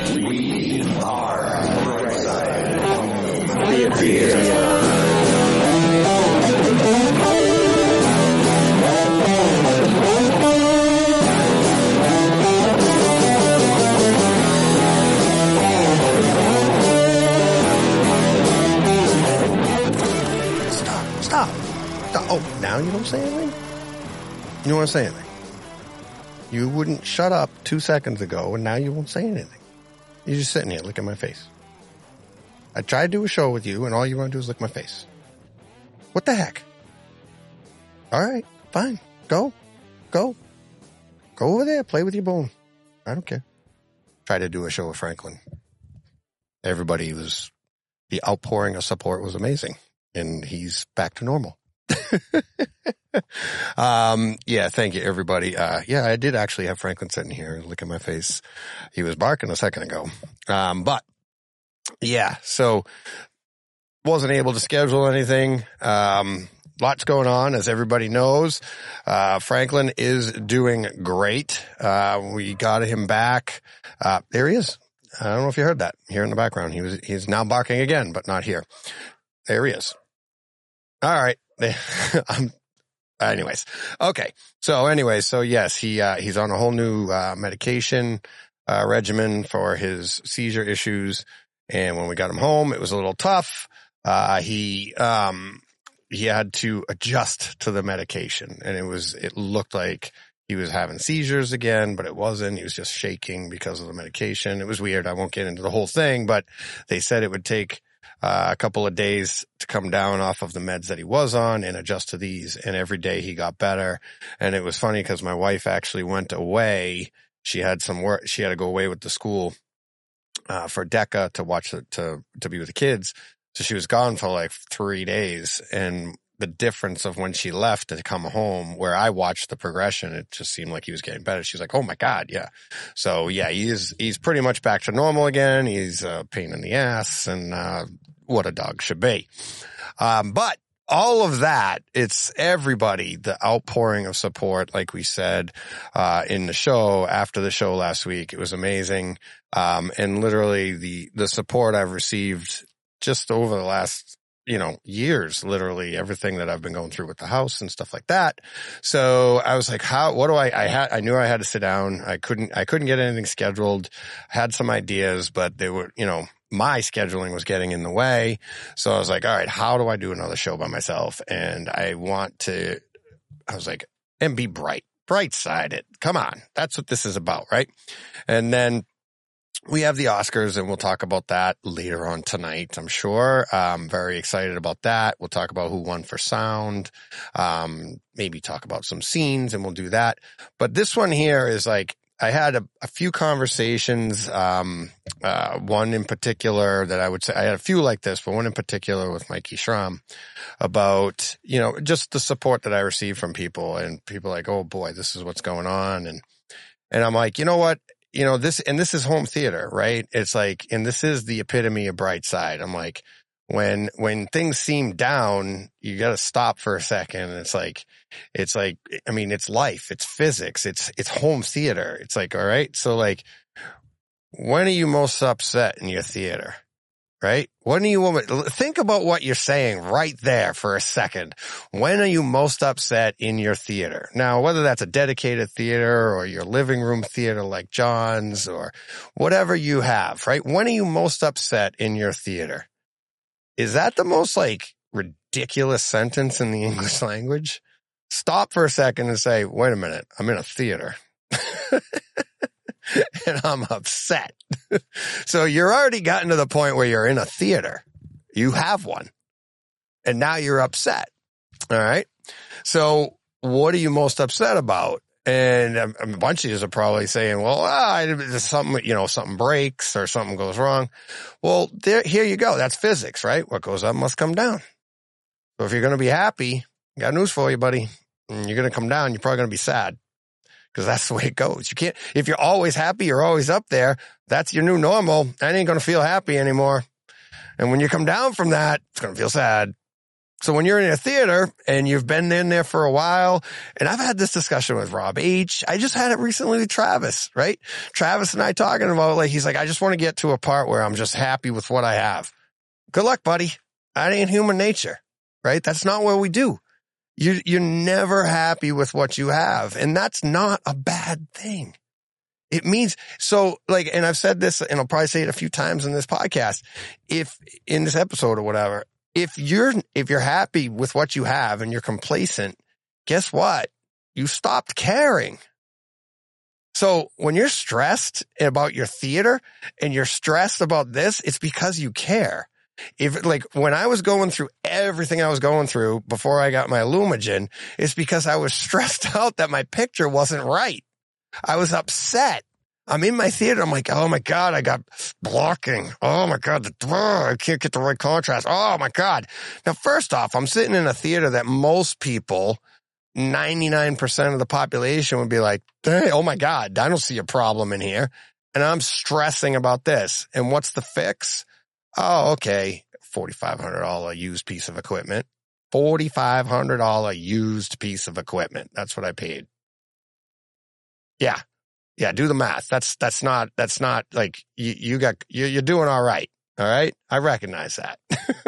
We are Brightside. Stop. Oh, now you don't say anything? You don't want to say anything? You wouldn't shut up 2 seconds ago, and now you won't say anything. You're just sitting here licking my face. I tried to do a show with you, and all you want to do is lick my face. What the heck? All right, fine. Go. Go over there. Play with your bone. I don't care. Tried to do a show with Franklin. Everybody was... The outpouring of support was amazing. And he's back to normal. Yeah, thank you, everybody. Yeah, I did actually have Franklin sitting here licking my face. He was barking a second ago. But yeah, so wasn't able to schedule anything. Lots going on, as everybody knows. Franklin is doing great. We got him back. There he is. I don't know if you heard that here in the background. He's now barking again, but not here. There he is. All right. Anyways. Okay. So yes, he's on a whole new, medication, regimen for his seizure issues. And when we got him home, it was a little tough. He had to adjust to the medication, and it looked like he was having seizures again, but it wasn't. He was just shaking because of the medication. It was weird. I won't get into the whole thing, but they said it would take a couple of days to come down off of the meds that he was on and adjust to these. And every day he got better. And it was funny because my wife actually went away. She had some work. She had to go away with the school, for DECA to watch to be with the kids. So she was gone for like 3 days. And the difference of when she left to come home, where I watched the progression, it just seemed like he was getting better. She's like, oh my God. Yeah. So yeah, he's pretty much back to normal again. He's a pain in the ass, and, what a dog should be. But all of that, it's everybody, the outpouring of support, like we said, in the show, after the show last week, it was amazing. And literally the support I've received just over the last, years, literally everything that I've been going through with the house and stuff like that. So I was like, I knew I had to sit down. I couldn't get anything scheduled. I had some ideas, but they were, my scheduling was getting in the way. So I was like, all right, how do I do another show by myself? And I was like, and be bright-sided. Come on. That's what this is about, right? And then we have the Oscars, and we'll talk about that later on tonight, I'm sure. I'm very excited about that. We'll talk about who won for sound, maybe talk about some scenes, and we'll do that. But this one here is like, I had a few conversations, one in particular that I would say, I had a few like this, but one in particular with Mikey Schramm about, just the support that I received from people, and people like, oh boy, this is what's going on. And I'm like, you know what? This is home theater, right? It's like, and this is the epitome of Brightside. I'm like, when things seem down, you got to stop for a second. And it's like, I mean, it's life, it's physics, it's home theater. It's like, all right. So like, when are you most upset in your theater? Right? Think about what you're saying right there for a second. When are you most upset in your theater? Now, whether that's a dedicated theater or your living room theater like John's or whatever you have, right? When are you most upset in your theater? Is that the most like ridiculous sentence in the English language? Stop for a second and say, wait a minute, I'm in a theater. And I'm upset. So you're already gotten to the point where you're in a theater. You have one. And now you're upset. All right. So what are you most upset about? And a bunch of you are probably saying, well, something breaks or something goes wrong. Well, here you go. That's physics, right? What goes up must come down. So if you're going to be happy, I got news for you, buddy. You're going to come down. You're probably going to be sad. Because that's the way it goes. You can't, if you're always happy, you're always up there. That's your new normal. That ain't going to feel happy anymore. And when you come down from that, it's going to feel sad. So when you're in a theater and you've been in there for a while, and I've had this discussion with Rob H. I just had it recently with Travis, right? Travis and I talking about, like, he's like, I just want to get to a part where I'm just happy with what I have. Good luck, buddy. That ain't human nature, right? That's not what we do. You're never happy with what you have. And that's not a bad thing. It means, so like, and I've said this, and I'll probably say it a few times in this podcast, if in this episode or whatever, if you're happy with what you have and you're complacent, guess what? You stopped caring. So when you're stressed about your theater and you're stressed about this, it's because you care. If, like, when I was going through everything I was going through before I got my Lumigen, it's because I was stressed out that my picture wasn't right. I was upset. I'm in my theater. I'm like, oh my God, I got blocking. Oh my God, I can't get the right contrast. Oh my God. Now, first off, I'm sitting in a theater that most people, 99% of the population would be like, hey, oh my God, I don't see a problem in here. And I'm stressing about this. And what's the fix? Oh, okay. $4,500 used piece of equipment. $4,500 used piece of equipment. That's what I paid. Yeah. Yeah, do the math. That's not like you're doing all right. All right. I recognize that.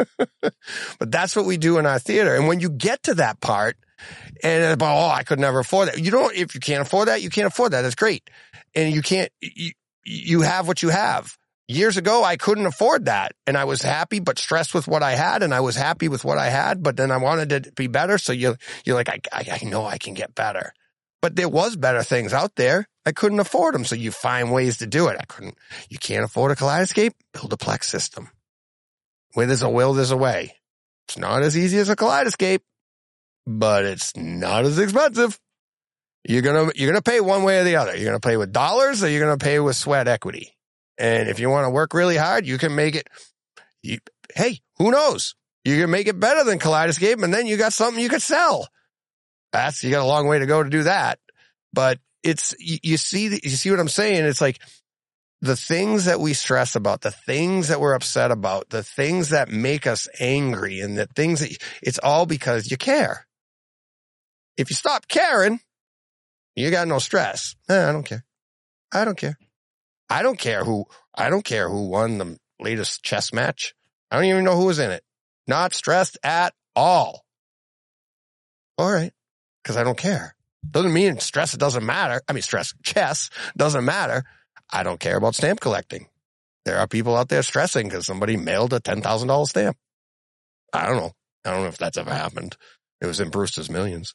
But that's what we do in our theater. And when you get to that part and about, oh, I could never afford that. If you can't afford that, you can't afford that. That's great. And you have what you have. Years ago, I couldn't afford that. And I was happy, but stressed with what I had. And I was happy with what I had, but then I wanted it to be better. So you're like, I know I can get better. But there was better things out there. I couldn't afford them. So you find ways to do it. You can't afford a Kaleidoscape? Build a Plex system. Where there's a will, there's a way. It's not as easy as a Kaleidoscape, but it's not as expensive. You're going to pay one way or the other. You're going to pay with dollars or you're going to pay with sweat equity. And if you want to work really hard, you can make it. Hey, who knows? You can make it better than Kaleidoscape and then you got something you could sell. You got a long way to go to do that. But you see what I'm saying? It's like the things that we stress about, the things that we're upset about, the things that make us angry, and the things that it's all because you care. If you stop caring, you got no stress. I don't care. I don't care. I don't care who won the latest chess match. I don't even know who was in it. Not stressed at all. All right. Because I don't care. Doesn't mean chess doesn't matter. Chess doesn't matter. I don't care about stamp collecting. There are people out there stressing because somebody mailed a $10,000 stamp. I don't know. I don't know if that's ever happened. It was in Brewster's Millions.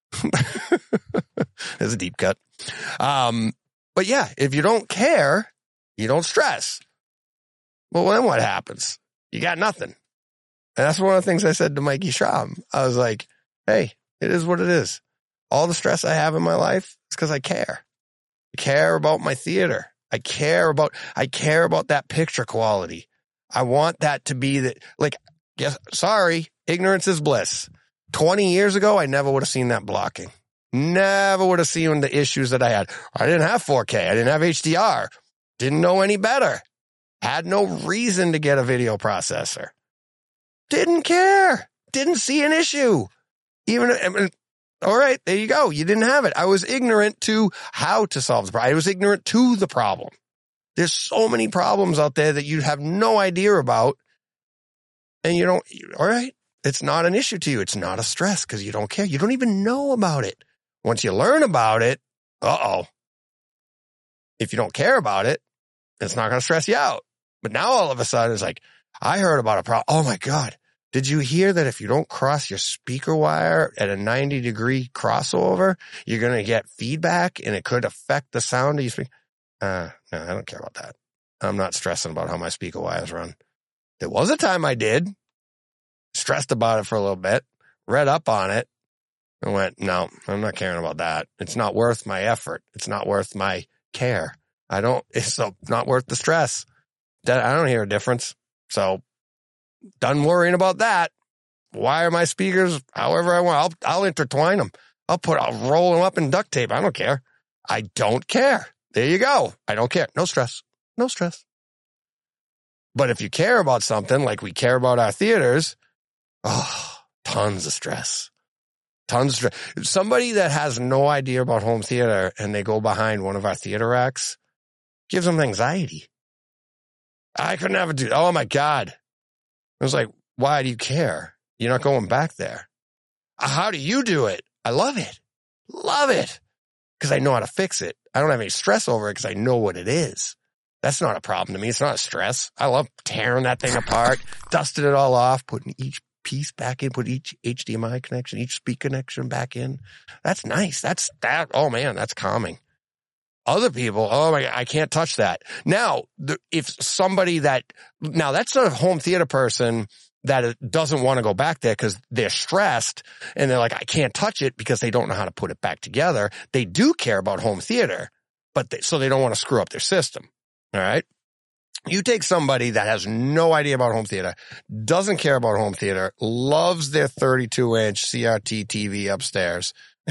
It's a deep cut. But yeah, if you don't care, you don't stress. Well, then what happens? You got nothing. And that's one of the things I said to Mikey Schramm. I was like, hey, it is what it is. All the stress I have in my life is because I care. I care about my theater. I care about that picture quality. I want that to be sorry, ignorance is bliss. 20 years ago, I never would have seen that blocking. Never would have seen the issues that I had. I didn't have 4K. I didn't have HDR. Didn't know any better. Had no reason to get a video processor. Didn't care. Didn't see an issue. All right, there you go. You didn't have it. I was ignorant to how to solve the problem. I was ignorant to the problem. There's so many problems out there that you have no idea about. And you don't, all right, it's not an issue to you. It's not a stress because you don't care. You don't even know about it. Once you learn about it, if you don't care about it, it's not going to stress you out. But now all of a sudden it's like, I heard about a problem. Oh my God. Did you hear that if you don't cross your speaker wire at a 90-degree crossover, you're going to get feedback and it could affect the sound of your speaker? No, I don't care about that. I'm not stressing about how my speaker wires run. There was a time I did. Stressed about it for a little bit. Read up on it. And went, no, I'm not caring about that. It's not worth my effort. It's not worth my care. It's not worth the stress. I don't hear a difference. So done worrying about that. Wire my speakers however I want. I'll intertwine them. I'll roll them up in duct tape. I don't care. I don't care. There you go. I don't care. No stress. No stress. But if you care about something like we care about our theaters, Tons of stress. Tons of stress. Somebody that has no idea about home theater and they go behind one of our theater racks gives them anxiety. I could never do. Oh my God. I was like, why do you care? You're not going back there. How do you do it? I love it. Love it. Because I know how to fix it. I don't have any stress over it because I know what it is. That's not a problem to me. It's not a stress. I love tearing that thing apart, dusting it all off, putting each piece back in, put each HDMI connection, each speaker connection back in. That's nice. Oh man, that's calming. Other people, oh my God, I can't touch that. Now, if somebody now that's not a home theater person that doesn't want to go back there because they're stressed and they're like, I can't touch it because they don't know how to put it back together. They do care about home theater, so they don't want to screw up their system. All right. You take somebody that has no idea about home theater, doesn't care about home theater, loves their 32-inch CRT TV upstairs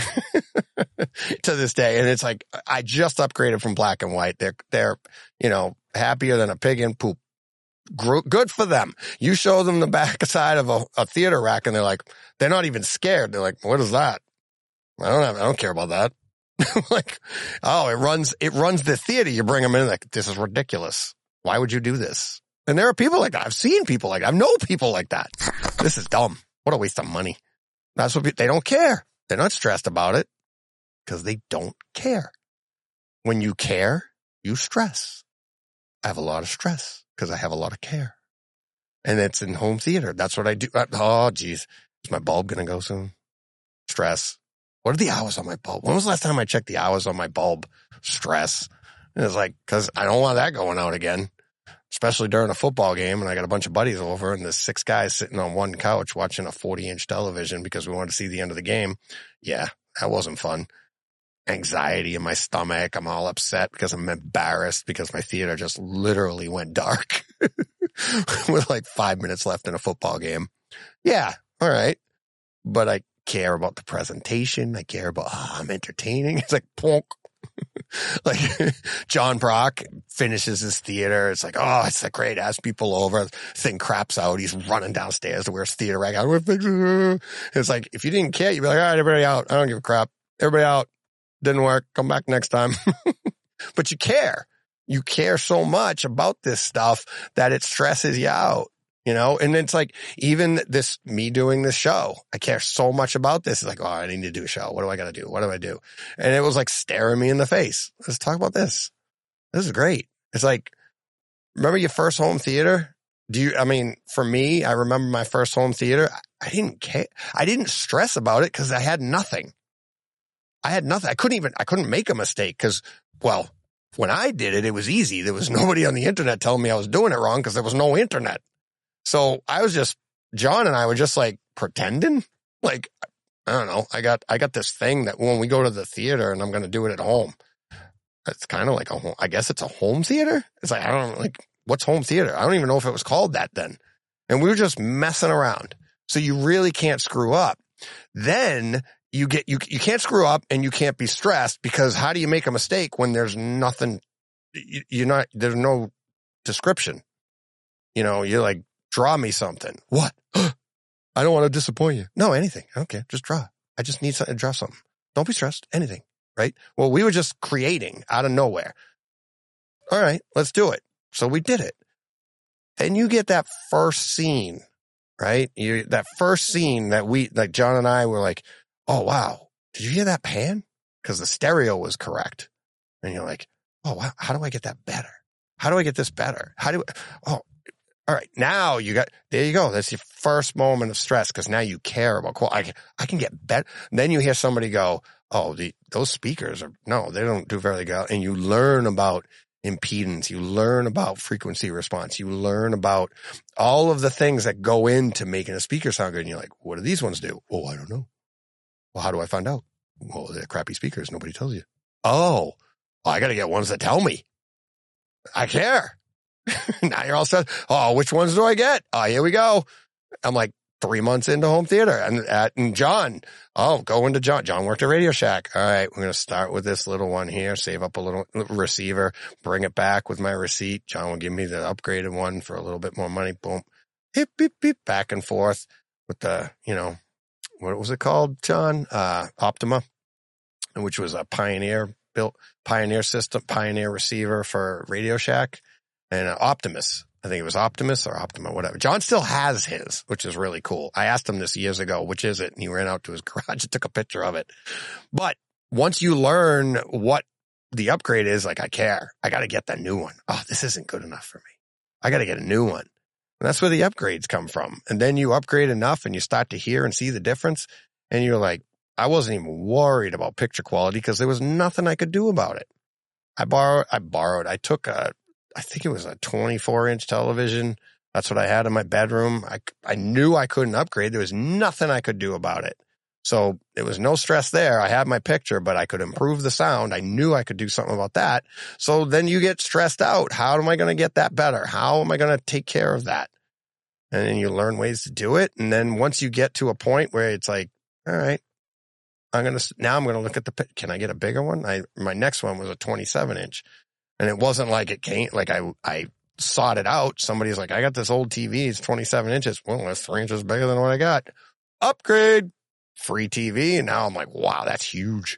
to this day. And it's like, I just upgraded from black and white. They're, happier than a pig in poop. Good for them. You show them the back side of a theater rack and they're not even scared. They're like, what is that? I don't care about that. Like, oh, it runs the theater. You bring them in like, this is ridiculous. Why would you do this? And there are people like that. I've seen people like that. I know people like that. This is dumb. What a waste of money. That's what they don't care. They're not stressed about it because they don't care. When you care, you stress. I have a lot of stress because I have a lot of care. And it's in home theater. That's what I do. Oh, geez. Is my bulb going to go soon? Stress. What are the hours on my bulb? When was the last time I checked the hours on my bulb? Stress. And it's like, because I don't want that going out again, especially during a football game. And I got a bunch of buddies over and there's 6 guys sitting on one couch watching a 40-inch television because we wanted to see the end of the game. Yeah, that wasn't fun. Anxiety in my stomach. I'm all upset because I'm embarrassed because my theater just literally went dark with like 5 minutes left in a football game. Yeah, all right. But I care about the presentation. I care about, I'm entertaining. It's like, plonk. Like John Brock finishes his theater. It's like, oh, it's like great. Has people over. Thing craps out. He's running downstairs to where his theater rag out. It's like, if you didn't care, you'd be like, all right, everybody out. I don't give a crap. Everybody out. Didn't work. Come back next time. But you care. You care so much about this stuff that it stresses you out. And it's like, even me doing this show, I care so much about this. It's like, oh, I need to do a show. What do I got to do? What do I do? And it was like staring me in the face. Let's talk about this. This is great. It's like, remember your first home theater? For me, I remember my first home theater. I didn't care. I didn't stress about it because I had nothing. I couldn't make a mistake because, well, when I did it, it was easy. There was nobody on the internet telling me I was doing it wrong because there was no internet. So John and I were just like pretending. Like, I don't know. I got this thing that when we go to the theater and I'm going to do it at home, it's kind of like I guess it's a home theater. It's like, what's home theater? I don't even know if it was called that then. And we were just messing around. So you really can't screw up. Then you can't screw up and you can't be stressed because how do you make a mistake when there's nothing, there's no description. You're like, draw me something. What? I don't want to disappoint you. No, anything. I don't care. Just draw. I just need something to draw something. Don't be stressed. Anything. Right? Well, we were just creating out of nowhere. All right, let's do it. So we did it. And you get that first scene, right? That first scene that like John and I were like, oh, wow. Did you hear that pan? Because the stereo was correct. And you're like, oh, wow. How do I get that better? How do I get this better? All right, now there you go. That's your first moment of stress because now you care about quality. I can get better. Then you hear somebody go, oh, those speakers they don't do very good. And you learn about impedance. You learn about frequency response. You learn about all of the things that go into making a speaker sound good. And you're like, what do these ones do? Oh, I don't know. Well, how do I find out? Well, they're crappy speakers. Nobody tells you. Oh, well, I got to get ones that tell me. I care. Now you're all set. Oh, which ones do I get? Oh, here we go. I'm like 3 months into home theater and John. Oh, go into John. John worked at Radio Shack. All right. We're going to start with this little one here, save up a little receiver, bring it back with my receipt. John will give me the upgraded one for a little bit more money. Boom. Hip, beep, beep, back and forth with the, what was it called, John? Optima, which was a Pioneer system, Pioneer receiver for Radio Shack, and Optimus. I think it was Optimus or Optima, whatever. John still has his, which is really cool. I asked him this years ago, which is it? And he ran out to his garage and took a picture of it. But once you learn what the upgrade is, like, I care. I got to get that new one. Oh, this isn't good enough for me. I got to get a new one. And that's where the upgrades come from. And then you upgrade enough and you start to hear and see the difference. And you're like, I wasn't even worried about picture quality because there was nothing I could do about it. I took I think it was a 24-inch television. That's what I had in my bedroom. I knew I couldn't upgrade. There was nothing I could do about it. So there was no stress there. I had my picture, but I could improve the sound. I knew I could do something about that. So then you get stressed out. How am I going to get that better? How am I going to take care of that? And then you learn ways to do it. And then once you get to a point where it's like, all right, I'm going to look at can I get a bigger one? My next one was a 27-inch. And it wasn't like it came, like I sought it out. Somebody's like, I got this old TV. It's 27 inches. Well, that's 3 inches bigger than what I got. Upgrade, free TV. And now I'm like, wow, that's huge.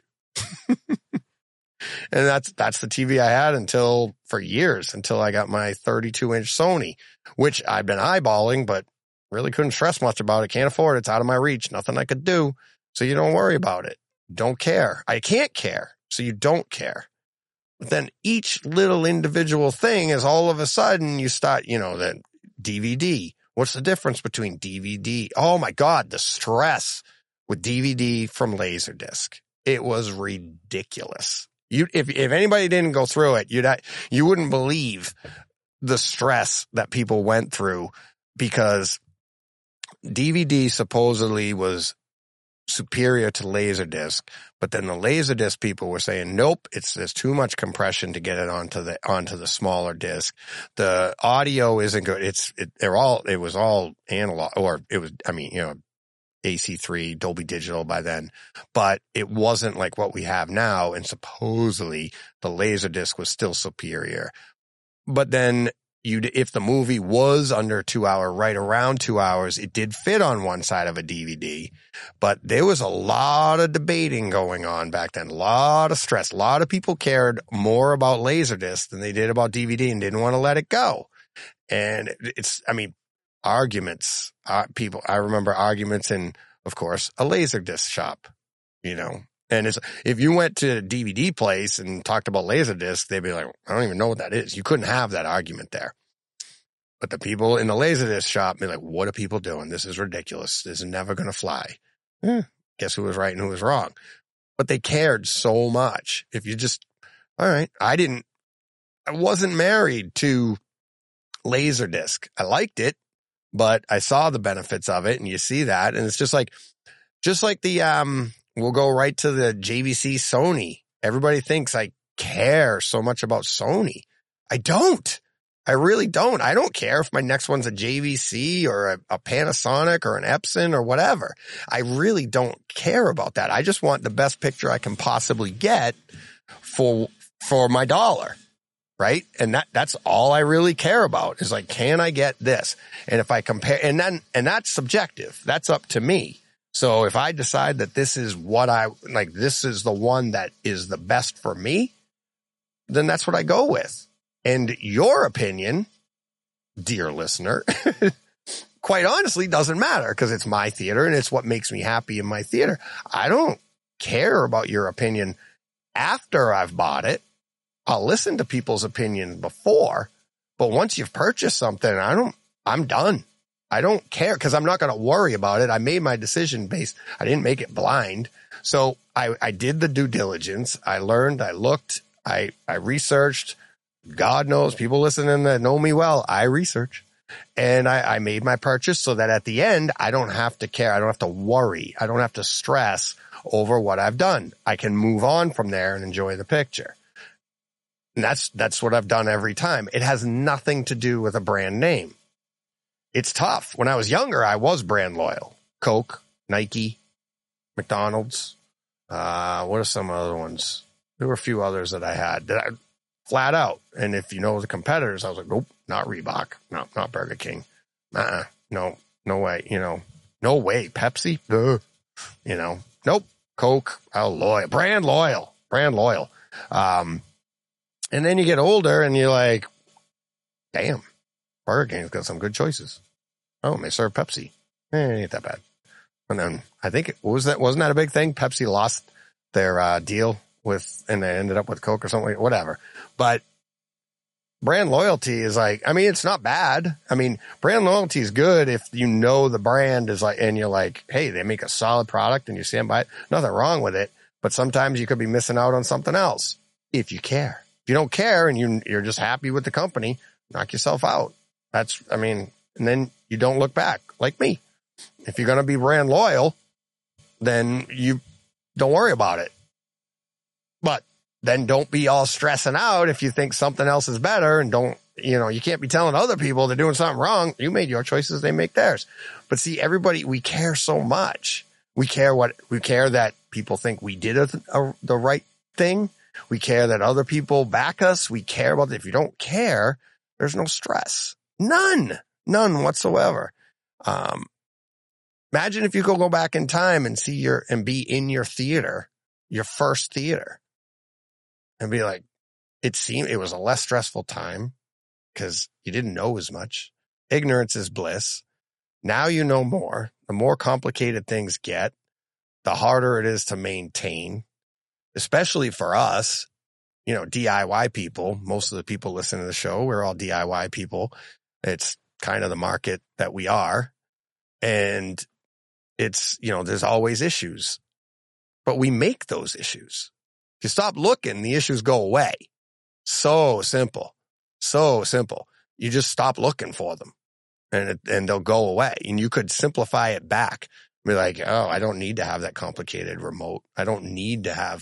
And that's the TV I had for years, until I got my 32-inch Sony, which I've been eyeballing, but really couldn't stress much about it. Can't afford it. It's out of my reach. Nothing I could do. So you don't worry about it. Don't care. I can't care. So you don't care. But then each little individual thing is all of a sudden you start, the DVD. What's the difference between DVD? Oh my God, the stress with DVD from Laserdisc. It was ridiculous. If anybody didn't go through it, you wouldn't believe the stress that people went through, because DVD supposedly was superior to Laserdisc, but then the Laserdisc people were saying, nope, there's too much compression to get it onto the smaller disc. The audio isn't good. It was all analog, or it was, AC3, Dolby Digital by then, but it wasn't like what we have now. And supposedly the Laserdisc was still superior. But then if the movie was under 2 hours, right around 2 hours, it did fit on one side of a DVD. But there was a lot of debating going on back then, a lot of stress. A lot of people cared more about Laserdisc than they did about DVD and didn't want to let it go. And arguments, I remember arguments in, of course, a Laserdisc shop, And if you went to a DVD place and talked about Laserdisc, they'd be like, I don't even know what that is. You couldn't have that argument there. But the people in the Laserdisc shop be like, what are people doing? This is ridiculous. This is never going to fly. Guess who was right and who was wrong? But they cared so much. If you just, all right, I wasn't married to Laserdisc. I liked it, but I saw the benefits of it, and you see that. And it's just like the, we'll go right to the JVC Sony. Everybody thinks I care so much about Sony. I don't. I really don't. I don't care if my next one's a JVC or a Panasonic or an Epson or whatever. I really don't care about that. I just want the best picture I can possibly get for my dollar, right? And that's all I really care about, is like, can I get this? And if I compare, and that's subjective. That's up to me. So if I decide that this is this is the one that is the best for me, then that's what I go with. And your opinion, dear listener, quite honestly doesn't matter, because it's my theater and it's what makes me happy in my theater. I don't care about your opinion after I've bought it. I'll listen to people's opinions before, but once you've purchased something, I'm done. I don't care, because I'm not going to worry about it. I made my decision I didn't make it blind. So I did the due diligence. I learned, I looked, I researched. God knows, people listening that know me well, I research. And I made my purchase so that at the end, I don't have to care. I don't have to worry. I don't have to stress over what I've done. I can move on from there and enjoy the picture. And that's what I've done every time. It has nothing to do with a brand name. It's tough. When I was younger, I was brand loyal. Coke, Nike, McDonald's. What are some other ones? There were a few others that I had that I flat out. And if you know the competitors, I was like, nope, not Reebok. No, not Burger King. No way. No way. Pepsi. Nope. Coke, brand loyal. And then you get older and you're like, damn, Burger King's got some good choices. Oh, and they serve Pepsi. It ain't that bad. And then I think wasn't that a big thing? Pepsi lost their deal and they ended up with Coke or something, whatever. But brand loyalty is like, I mean, it's not bad. I mean, brand loyalty is good if you know the brand is like, and you're like, hey, they make a solid product and you stand by it. Nothing wrong with it. But sometimes you could be missing out on something else if you care. If you don't care and you're just happy with the company, knock yourself out. And then you don't look back like me. If you're going to be brand loyal, then you don't worry about it. But then don't be all stressing out if you think something else is better and you can't be telling other people they're doing something wrong. You made your choices, they make theirs. But see, everybody, we care so much. We care that people think we did the right thing. We care that other people back us. We care about if you don't care, there's no stress. None whatsoever. Imagine if you could go back in time and be in your theater, your first theater, and be like, it was a less stressful time because you didn't know as much. Ignorance is bliss. Now you know more. The more complicated things get, the harder it is to maintain, especially for us, DIY people. Most of the people listening to the show, we're all DIY people. It's kind of the market that we are. And it's, there's always issues, but we make those issues. If you stop looking, the issues go away. So simple. You just stop looking for them and they'll go away. And you could simplify it back. Be like, oh, I don't need to have that complicated remote. I don't need to have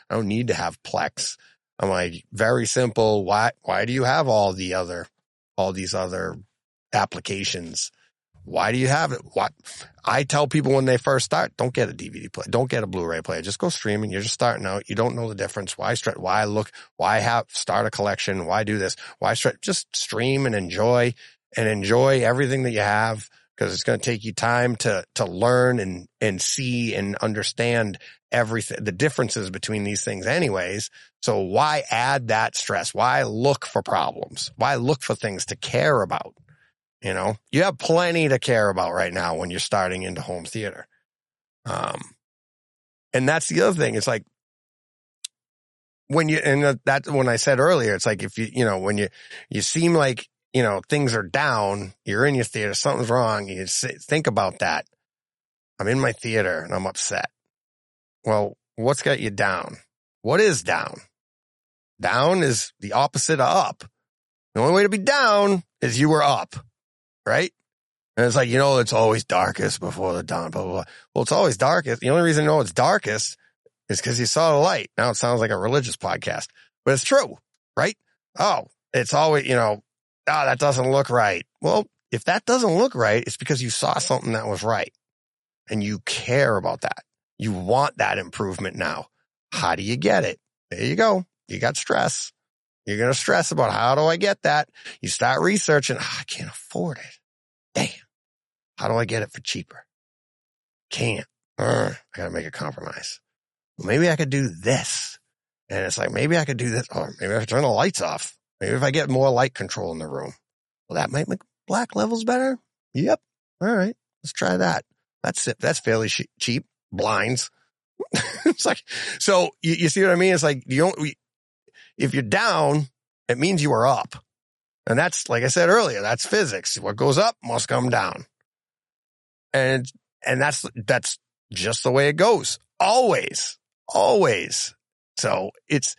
Plex. I'm like, very simple. Why do you have all these other applications? Why do you have it? I tell people when they first start, don't get a DVD player, don't get a Blu-ray player. Just go streaming. You're just starting out. You don't know the difference. Why start a collection? Why do this? Just stream and enjoy everything that you have, because it's going to take you time to learn and see and understand everything, the differences between these things anyways. So why add that stress? Why look for problems? Why look for things to care about? You have plenty to care about right now when you're starting into home theater. And that's the other thing. It's like when I said earlier, it's like if when you seem like, things are down, you're in your theater, something's wrong. You think about that. I'm in my theater and I'm upset. Well, what's got you down? What is down? Down is the opposite of up. The only way to be down is you were up. Right? And it's like, it's always darkest before the dawn, blah, blah, blah. Well, it's always darkest. The only reason you know it's darkest is because you saw the light. Now it sounds like a religious podcast, but it's true, right? Oh, it's always, that doesn't look right. Well, if that doesn't look right, it's because you saw something that was right and you care about that. You want that improvement now. How do you get it? There you go. You got stress. You're going to stress about how do I get that? You start researching. I can't afford it. Damn. How do I get it for cheaper? Can't. I got to make a compromise. Well, maybe I could do this. And it's like, maybe I could do this. Or maybe I could turn the lights off. Maybe if I get more light control in the room. Well, that might make black levels better. Yep. All right. Let's try that. That's it. That's fairly cheap. Blinds. It's like, so you see what I mean? It's like, if you're down, it means you are up. And that's, like I said earlier, that's physics. What goes up must come down. And that's just the way it goes. Always. So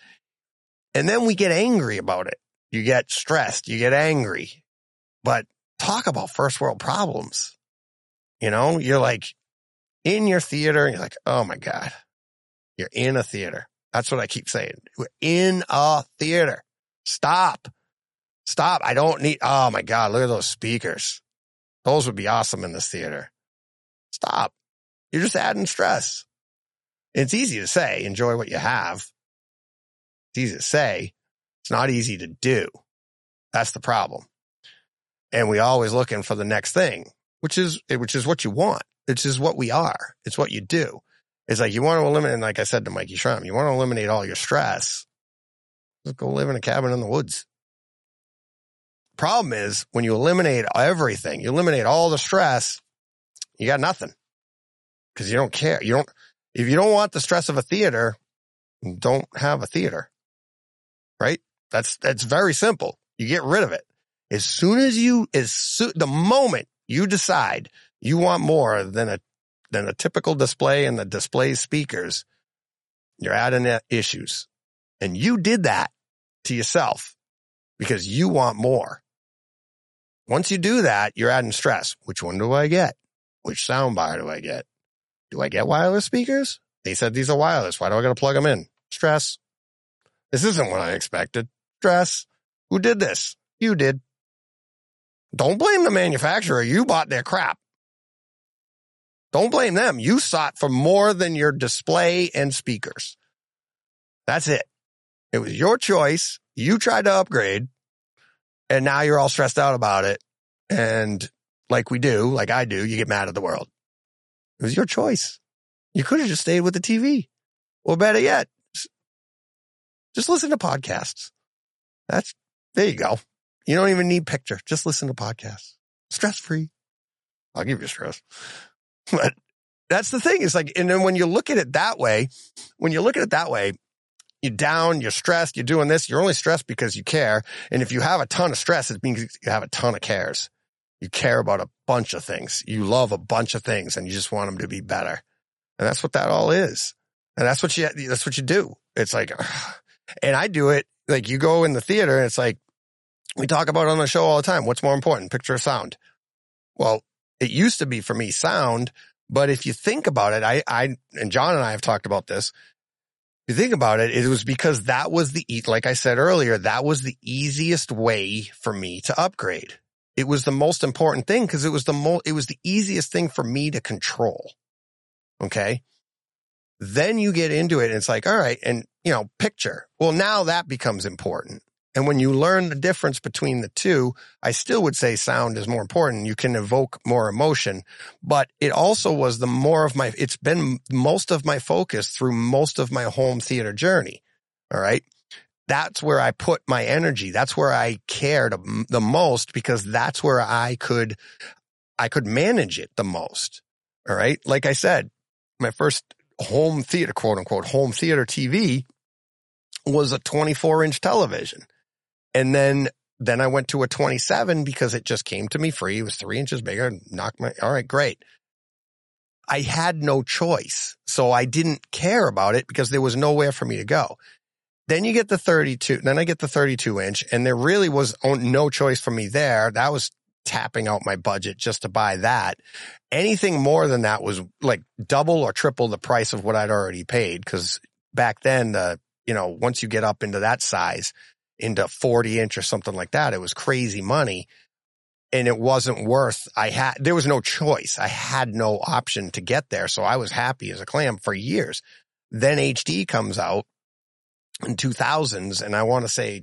and then we get angry about it. You get stressed, you get angry, but talk about first world problems. You're like in your theater and you're like, oh my God, you're in a theater. That's what I keep saying. We're in a theater. Stop. I don't need, oh my God, look at those speakers. Those would be awesome in this theater. Stop. You're just adding stress. It's easy to say, enjoy what you have. It's easy to say. It's not easy to do. That's the problem. And we always looking for the next thing, which is what you want. It's just what we are. It's what you do. It's like you want to eliminate, like I said to Mikey Schramm, you want to eliminate all your stress. Just go live in a cabin in the woods. Problem is, when you eliminate everything, you eliminate all the stress, you got nothing. Because you don't care. If you don't want the stress of a theater, don't have a theater. Right? That's very simple. You get rid of it. The moment you decide you want more than a typical display and the display speakers, you're adding issues. And you did that to yourself because you want more. Once you do that, you're adding stress. Which one do I get? Which soundbar do I get? Do I get wireless speakers? They said these are wireless. Why do I got to plug them in? Stress. This isn't what I expected. Stress. Who did this? You did. Don't blame the manufacturer. You bought their crap. Don't blame them. You sought for more than your display and speakers. That's it. It was your choice. You tried to upgrade, and now you're all stressed out about it. And like I do, you get mad at the world. It was your choice. You could have just stayed with the TV. Or better yet, just listen to podcasts. There you go. You don't even need picture. Just listen to podcasts. Stress-free. I'll give you stress. But that's the thing. It's like, and then when you look at it that way, you're down, you're stressed, you're doing this, you're only stressed because you care. And if you have a ton of stress, it means you have a ton of cares. You care about a bunch of things. You love a bunch of things and you just want them to be better. And that's what that all is. And that's what you do. It's like, and I do it like you go in the theater and it's like, we talk about it on the show all the time. What's more important, picture or sound? Well, it used to be for me sound, but if you think about it, I and John and I have talked about this. If you think about it, it was because that was like I said earlier, that was the easiest way for me to upgrade. It was the most important thing because it was the easiest thing for me to control. Okay. Then you get into it and it's like, all right. And picture. Well, now that becomes important. And when you learn the difference between the two, I still would say sound is more important. You can evoke more emotion, but it also was it's been most of my focus through most of my home theater journey. All right. That's where I put my energy. That's where I cared the most because that's where I could manage it the most. All right. Like I said, my first home theater, quote unquote, home theater TV was a 24-inch television. And then I went to a 27 because it just came to me free. It was 3 inches bigger. All right, great. I had no choice. So I didn't care about it because there was nowhere for me to go. Then you get the 32. Then I get the 32 inch and there really was no choice for me there. That was tapping out my budget just to buy that. Anything more than that was like double or triple the price of what I'd already paid. Cause back then, once you get up into that size, into 40 inch or something like that, it was crazy money and it wasn't worth, there was no choice. I had no option to get there. So I was happy as a clam for years. Then HD comes out in 2000s and I want to say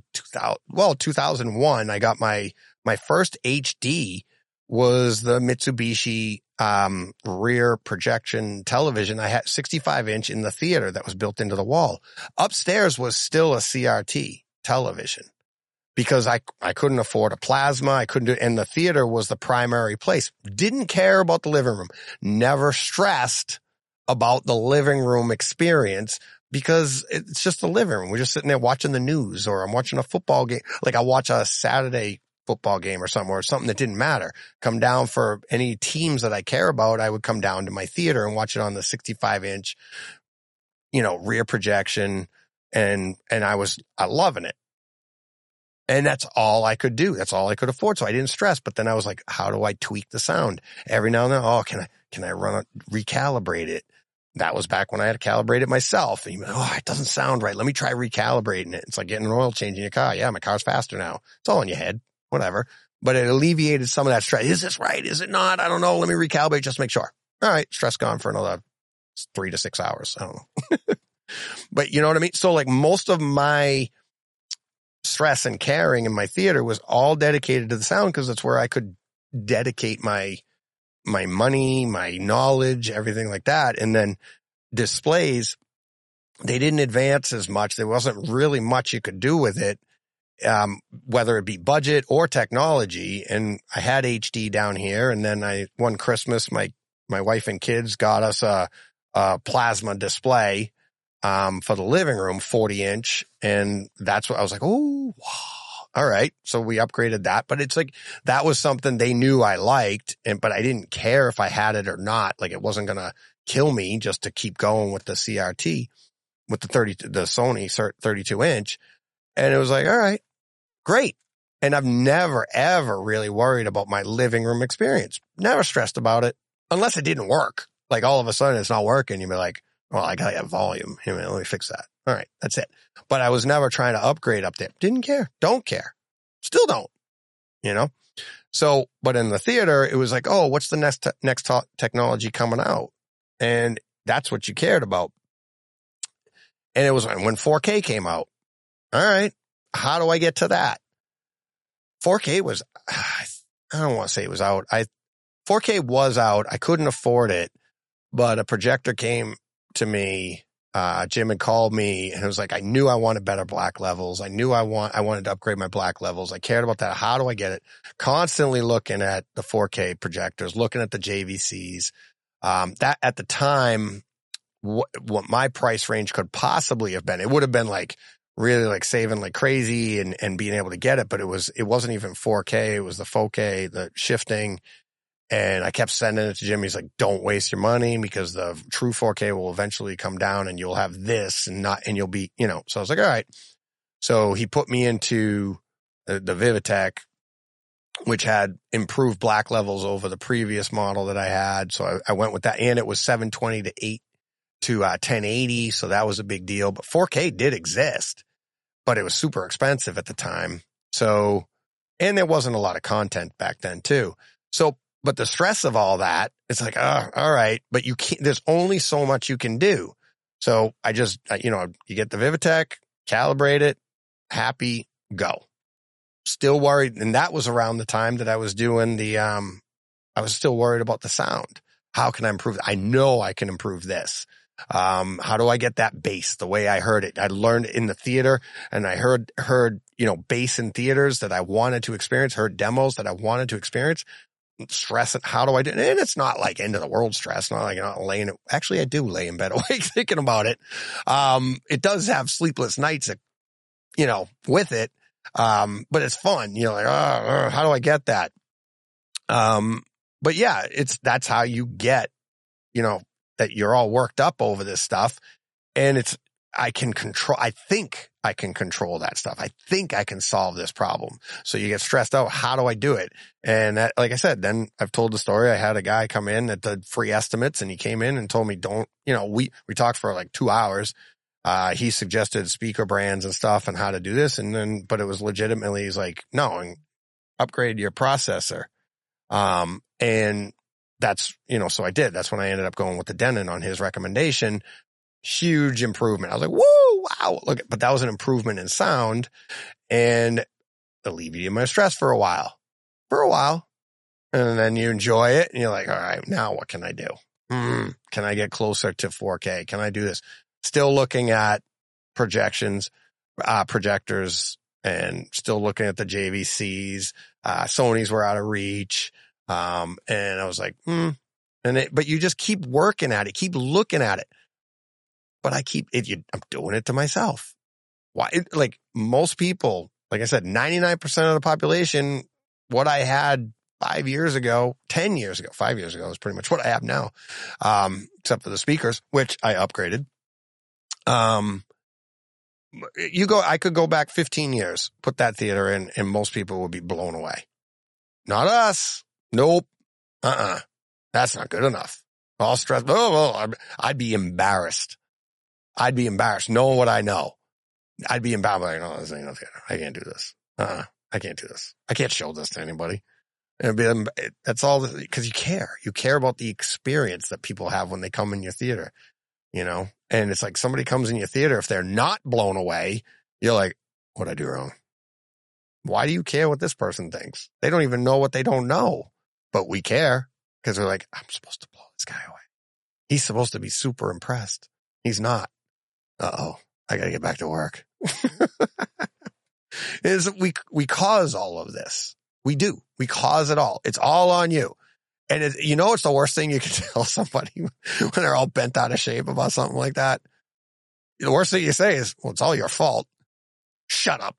2001, I got my first HD was the Mitsubishi, rear projection television. I had 65 inch in the theater that was built into the wall. Upstairs was still a CRT television because I couldn't afford a plasma. I couldn't do, and the theater was the primary place. Didn't care about the living room. Never stressed about the living room experience because it's just the living room. We're just sitting there watching the news or I'm watching a football game. Like I watch a Saturday football game or something that didn't matter. Come down for any teams that I care about. I would come down to my theater and watch it on the 65 inch, rear projection. And I was loving it. And that's all I could do. That's all I could afford. So I didn't stress, but then I was like, how do I tweak the sound? Every now and then, can I recalibrate it? That was back when I had to calibrate it myself. And it doesn't sound right. Let me try recalibrating it. It's like getting an oil change in your car. Yeah, my car's faster now. It's all in your head, whatever. But it alleviated some of that stress. Is this right? Is it not? I don't know. Let me recalibrate just to make sure. All right. Stress gone for another 3 to 6 hours. I don't know. But you know what I mean? So like most of my stress and caring in my theater was all dedicated to the sound because that's where I could dedicate my my money, my knowledge, everything like that. And then displays, they didn't advance as much. There wasn't really much you could do with it, whether it be budget or technology. And I had HD down here. And then one Christmas, my wife and kids got us a plasma display, for the living room, 40-inch. And that's what I was like, oh, wow. All right. So we upgraded that, but it's like, that was something they knew I liked, but I didn't care if I had it or not. Like, it wasn't going to kill me just to keep going with the CRT, with the Sony 32-inch. And it was like, all right, great. And I've never, ever really worried about my living room experience. Never stressed about it unless it didn't work. Like, all of a sudden it's not working. You'd be like, well, I gotta have volume. Let me fix that. All right. That's it. But I was never trying to upgrade up there. Didn't care. Don't care. Still don't, So, but in the theater, it was like, oh, what's the next technology coming out? And that's what you cared about. And it was when 4K came out. All right. How do I get to that? 4K was, I don't want to say it was out. 4K was out. I couldn't afford it, but a projector came to me. Jim had called me and it was like, I knew I wanted better black levels. I knew I wanted to upgrade my black levels. I cared about that. How do I get it? Constantly looking at the 4K projectors, looking at the JVCs. That at the time, what my price range could possibly have been, it would have been like really like saving like crazy and being able to get it. But it wasn't even 4K. It was the 4K, the shifting. And I kept sending it to Jim. He's like, don't waste your money because the true 4K will eventually come down and you'll have this and you'll be, So I was like, all right. So he put me into the Vivitech, which had improved black levels over the previous model that I had. So I went with that, and it was 720 to 1080. So that was a big deal. But 4K did exist, but it was super expensive at the time. So, and there wasn't a lot of content back then too. So, but the stress of all that, it's like, all right, but you can't, there's only so much you can do. So I just, you get the Vivitech, calibrate it, happy, go. Still worried. And that was around the time that I was doing I was still worried about the sound. How can I improve? I know I can improve this. How do I get that bass the way I heard it? I learned in the theater, and I heard, bass in theaters that I wanted to experience, heard demos that I wanted to experience. Stress it. How do I do it? And it's not like end of the world stress. Not like laying it. Actually, I do lay in bed awake thinking about it. It does have sleepless nights, with it. But it's fun, like, how do I get that? But yeah, that's how you get, that you're all worked up over this stuff. And I think I can control that stuff. I think I can solve this problem. So you get stressed out. How do I do it? And that, like I said, then I've told the story. I had a guy come in that did free estimates, and he came in and told me, we talked for like 2 hours. He suggested speaker brands and stuff and how to do this. But it was legitimately, he's like, no, and upgrade your processor. And that's, so I did. That's when I ended up going with the Denon on his recommendation. Huge improvement. I was like, whoa, wow. Look, but that was an improvement in sound and alleviated my stress for a while. And then you enjoy it and you're like, all right, now what can I do? Can I get closer to 4K? Can I do this? Still looking at projectors, and still looking at the JVCs. Sony's were out of reach. And I was like, but you just keep working at it, keep looking at it. But I'm doing it to myself. Why? Like most people, like I said, 99% of the population, what I had 5 years ago, 10 years ago, 5 years ago is pretty much what I have now. Except for the speakers, which I upgraded. I could go back 15 years, put that theater in, and most people would be blown away. Not us. Nope. That's not good enough. All stressed. I'd be embarrassed. Knowing what I know. I'd be embarrassed. Like, no, this ain't no theater. I can't do this. I can't do this. I can't show this to anybody. That's all because you care. You care about the experience that people have when they come in your theater, and it's like somebody comes in your theater. If they're not blown away, you're like, what'd I do wrong? Why do you care what this person thinks? They don't even know what they don't know, but we care. because they're like, I'm supposed to blow this guy away. He's supposed to be super impressed. He's not. Uh-oh, I got to get back to work. We cause all of this. We do. We cause it all. It's all on you. And it's the worst thing you can tell somebody when they're all bent out of shape about something like that. The worst thing you say is, well, it's all your fault. Shut up.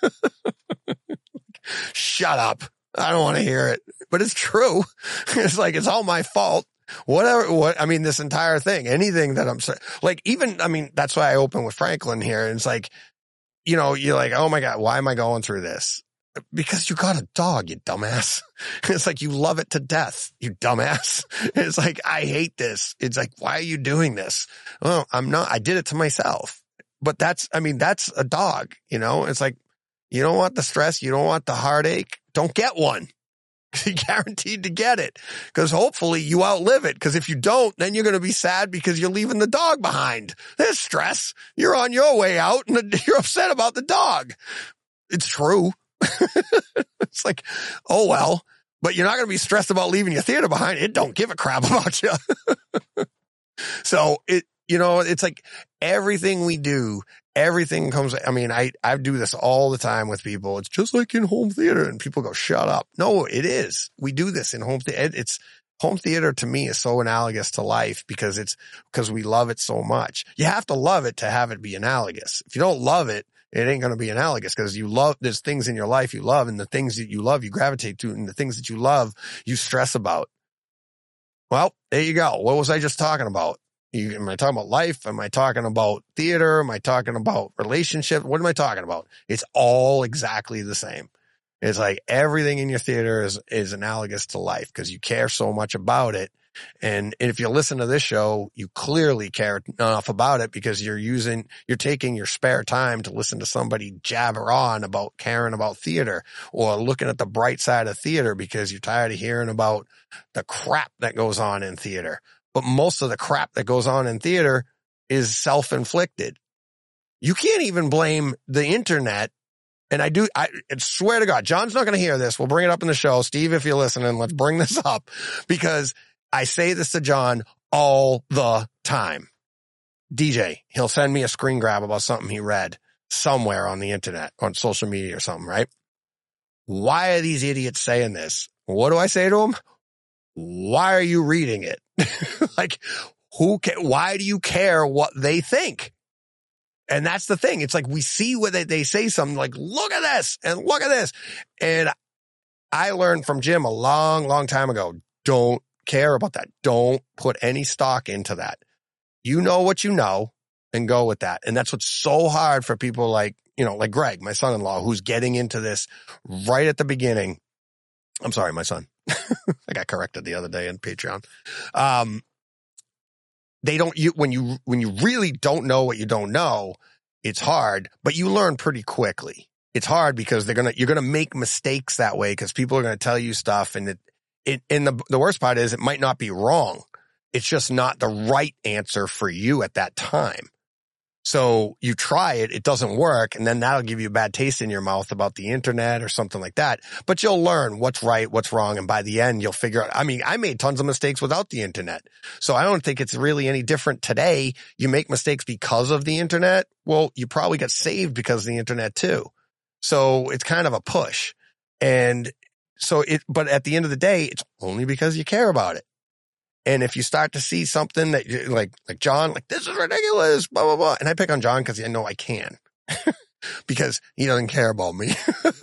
Shut up. I don't want to hear it. But it's true. It's like, it's all my fault. This entire thing, anything that I'm like, that's why I open with Franklin here. And it's like, you're like, oh my God, why am I going through this? Because you got a dog, you dumbass. It's like, you love it to death, you dumbass. It's like, I hate this. It's like, why are you doing this? Well, I did it to myself. But that's a dog, It's like, you don't want the stress. You don't want the heartache. Don't get one. You're guaranteed to get it. Because hopefully you outlive it. Because if you don't, then you're going to be sad because you're leaving the dog behind. There's stress. You're on your way out and you're upset about the dog. It's true. It's like, oh well, but you're not going to be stressed about leaving your theater behind. It don't give a crap about you. So it's like everything we do, everything comes. I do this all the time with people. It's just like in home theater, and people go, shut up. No, it is. We do this in home theater. It's home theater to me is so analogous to life because we love it so much. You have to love it to have it be analogous. If you don't love it, it ain't going to be analogous because there's things in your life you love, and the things that you love, you gravitate to, and the things that you love, you stress about. Well, there you go. What was I just talking about? Am I talking about life? Am I talking about theater? Am I talking about relationship? What am I talking about? It's all exactly the same. It's like everything in your theater is analogous to life because you care so much about it. And if you listen to this show, you clearly care enough about it because you're taking your spare time to listen to somebody jabber on about caring about theater or looking at the bright side of theater because you're tired of hearing about the crap that goes on in theater. But most of the crap that goes on in theater is self-inflicted. You can't even blame the internet. And I swear to God, John's not going to hear this. We'll bring it up in the show. Steve, if you're listening, let's bring this up because I say this to John all the time. DJ, he'll send me a screen grab about something he read somewhere on the internet, on social media or something, right? Why are these idiots saying this? What do I say to him? Why are you reading it? Like, why do you care what they think? And that's the thing. It's like we see where they say something like, look at this and look at this. And I learned from Jim a long, long time ago, don't care about that. Don't put any stock into that. You know what you know and go with that. And that's what's so hard for people like Greg, my son-in-law, who's getting into this right at the beginning. I'm sorry, my son. I got corrected the other day in Patreon. When you really don't know what you don't know, it's hard, but you learn pretty quickly. It's hard because you're going to make mistakes that way because people are going to tell you stuff. And the worst part is it might not be wrong. It's just not the right answer for you at that time. So you try it, it doesn't work, and then that'll give you a bad taste in your mouth about the internet or something like that. But you'll learn what's right, what's wrong, and by the end, you'll figure out. I made tons of mistakes without the internet. So I don't think it's really any different today. You make mistakes because of the internet. Well, you probably got saved because of the internet too. So it's kind of a push. And so but at the end of the day, it's only because you care about it. And if you start to see something that you like John, like, this is ridiculous, blah, blah, blah. And I pick on John because I know I can because he doesn't care about me.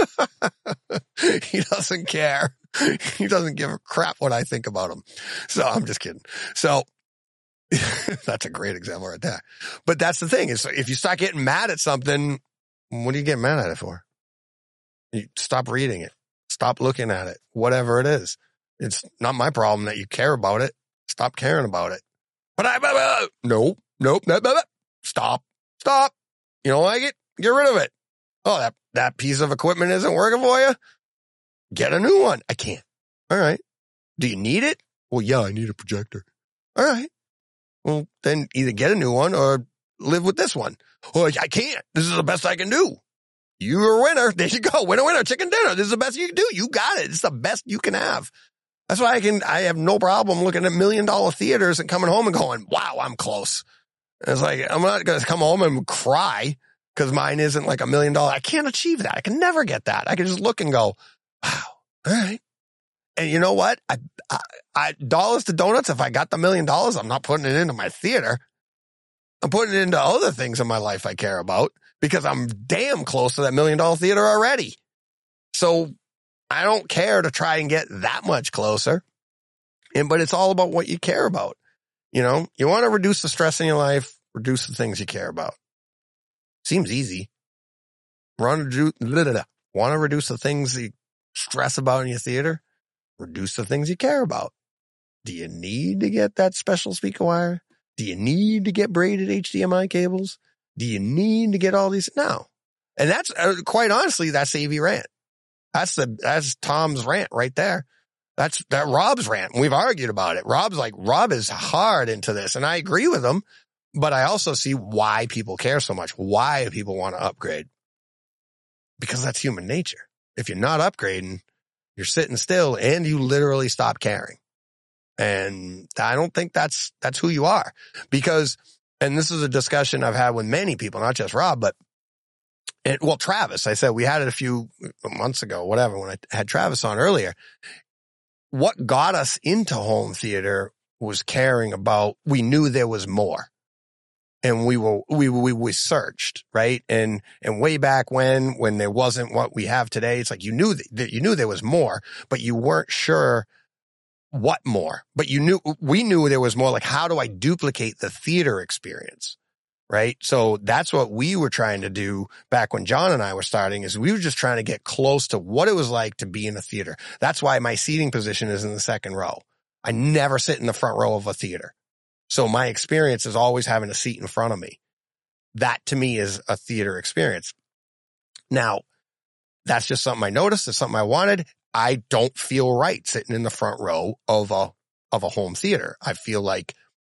He doesn't care. He doesn't give a crap what I think about him. So I'm just kidding. So that's a great example right there. But that's the thing is if you start getting mad at something, what do you get mad at it for? You stop reading it. Stop looking at it, whatever it is. It's not my problem that you care about it. Stop caring about it. But nope. Stop. You don't like it? Get rid of it. Oh, that piece of equipment isn't working for you? Get a new one. I can't. All right. Do you need it? Well, yeah, I need a projector. All right. Well, then either get a new one or live with this one. Oh, I can't. This is the best I can do. You're a winner. There you go. Winner, chicken dinner. This is the best you can do. You got it. It's the best you can have. That's why I have no problem looking at $1 million theaters and coming home and going, wow, I'm close. And it's like, I'm not going to come home and cry because mine isn't like $1 million. I can't achieve that. I can never get that. I can just look and go, wow, all right. And you know what? I dollars to donuts. If I got the $1 million, I'm not putting it into my theater. I'm putting it into other things in my life I care about because I'm damn close to that $1 million theater already. So I don't care to try and get that much closer. But it's all about what you care about. You know, you want to reduce the stress in your life, reduce the things you care about. Seems easy. Want to reduce the things you stress about in your theater? Reduce the things you care about. Do you need to get that special speaker wire? Do you need to get braided HDMI cables? Do you need to get all these? No. And that's quite honestly, that's AV rant. That's Tom's rant right there. That's Rob's rant. We've argued about it. Rob is hard into this, and I agree with him, but I also see why people care so much, why people want to upgrade. Because that's human nature. If you're not upgrading, you're sitting still and you literally stop caring. And I don't think that's who you are. Because, and this is a discussion I've had with many people, not just Rob, but Travis. I said we had it a few months ago, whatever, when I had Travis on earlier. What got us into home theater was caring about, we knew there was more. And we searched, right? And way back when there wasn't what we have today, it's like you knew there was more, but you weren't sure what more. But we knew there was more, like, how do I duplicate the theater experience? Right? So that's what we were trying to do back when John and I were starting, is we were just trying to get close to what it was like to be in a theater. That's why my seating position is in the second row. I never sit in the front row of a theater. So my experience is always having a seat in front of me. That to me is a theater experience. Now, that's just something I noticed. It's something I wanted. I don't feel right sitting in the front row of a home theater. I feel like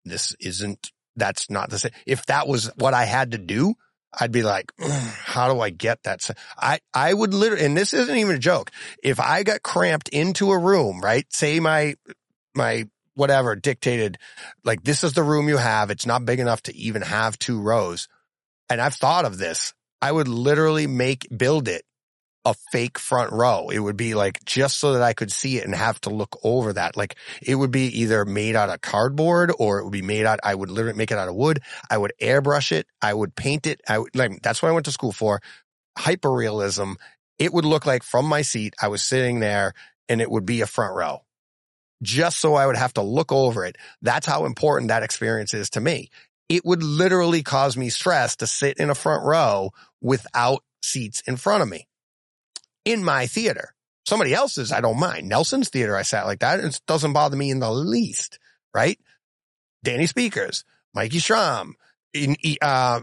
that's not the same. If that was what I had to do, I'd be like, how do I get that? I would literally, and this isn't even a joke. If I got cramped into a room, right? Say my whatever dictated, like, this is the room you have. It's not big enough to even have 2 rows. And I've thought of this. I would literally build it a fake front row. It would be like, just so that I could see it and have to look over that. Like, it would be either made out of cardboard or it would be I would literally make it out of wood. I would airbrush it. I would paint it. That's what I went to school for. Hyperrealism. It would look like from my seat, I was sitting there and it would be a front row. Just so I would have to look over it. That's how important that experience is to me. It would literally cause me stress to sit in a front row without seats in front of me. In my theater. Somebody else's, I don't mind. Nelson's theater, I sat like that. It doesn't bother me in the least, right? Danny Speakers, Mikey Schramm. Did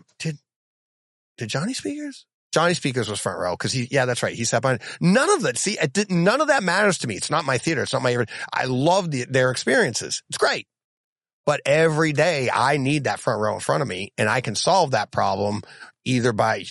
Johnny Speakers? Johnny Speakers was front row because that's right. He sat behind. None of that. None of that matters to me. It's not my theater. It's not my, I love their experiences. It's great. But every day I need that front row in front of me, and I can solve that problem either by,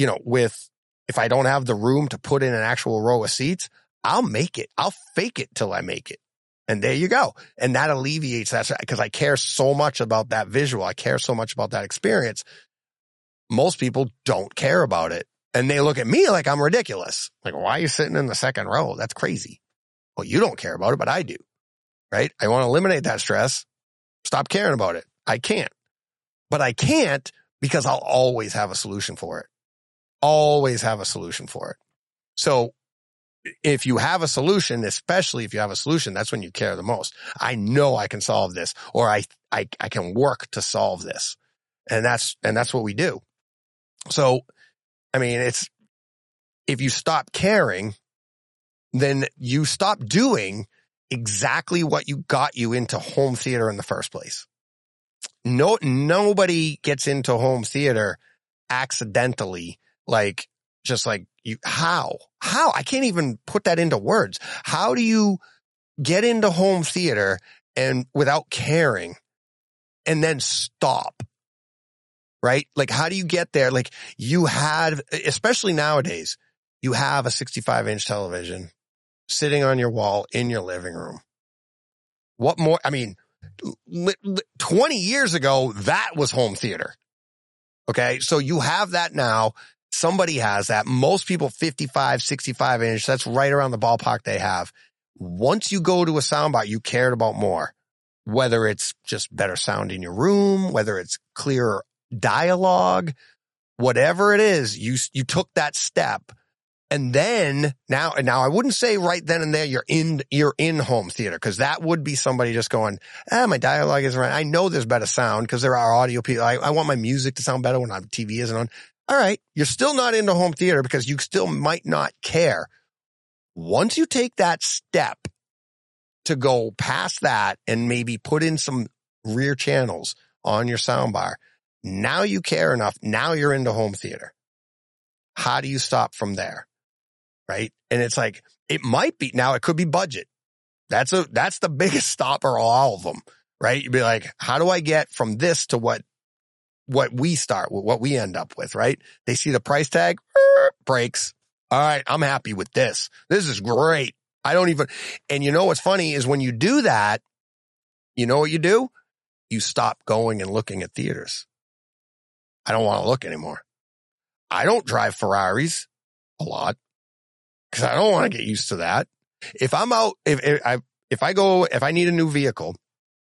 if I don't have the room to put in an actual row of seats, I'll make it. I'll fake it till I make it. And there you go. And that alleviates that, because I care so much about that visual. I care so much about that experience. Most people don't care about it. And they look at me like I'm ridiculous. Like, why are you sitting in the second row? That's crazy. Well, you don't care about it, but I do. Right? I want to eliminate that stress. Stop caring about it. I can't. But I can't because I'll always have a solution for it. Always have a solution for it. So if you have a solution, especially if you have a solution, that's when you care the most. I know I can solve this, or I can work to solve this. And that's what we do. So, I mean, if you stop caring, then you stop doing exactly what got you into home theater in the first place. Nobody gets into home theater accidentally, how? I can't even put that into words. How do you get into home theater and without caring and then stop? Right? Like, how do you get there? Like, especially nowadays, you have a 65-inch television sitting on your wall in your living room. What more? I mean, 20 years ago, that was home theater. Okay. So you have that now. Somebody has that. Most people 55, 65 inch. That's right around the ballpark they have. Once you go to a soundbar, you cared about more, whether it's just better sound in your room, whether it's clearer dialogue, whatever it is, you took that step. And then now I wouldn't say right then and there you're in home theater, because that would be somebody just going, my dialogue isn't right. I know there's better sound because there are audio people. I want my music to sound better when TV isn't on. All right. You're still not into home theater because you still might not care. Once you take that step to go past that and maybe put in some rear channels on your soundbar, now you care enough. Now you're into home theater. How do you stop from there? Right. And it's like, it might be, now it could be budget. That's the biggest stopper of all of them. Right. You'd be like, how do I get from this to what we start with, what we end up with? Right. They see the price tag, breaks. All right. I'm happy with this. This is great. And you know what's funny is when you do that, you know what you do? You stop going and looking at theaters. I don't want to look anymore. I don't drive Ferraris a lot because I don't want to get used to that. If I'm out, if I need a new vehicle,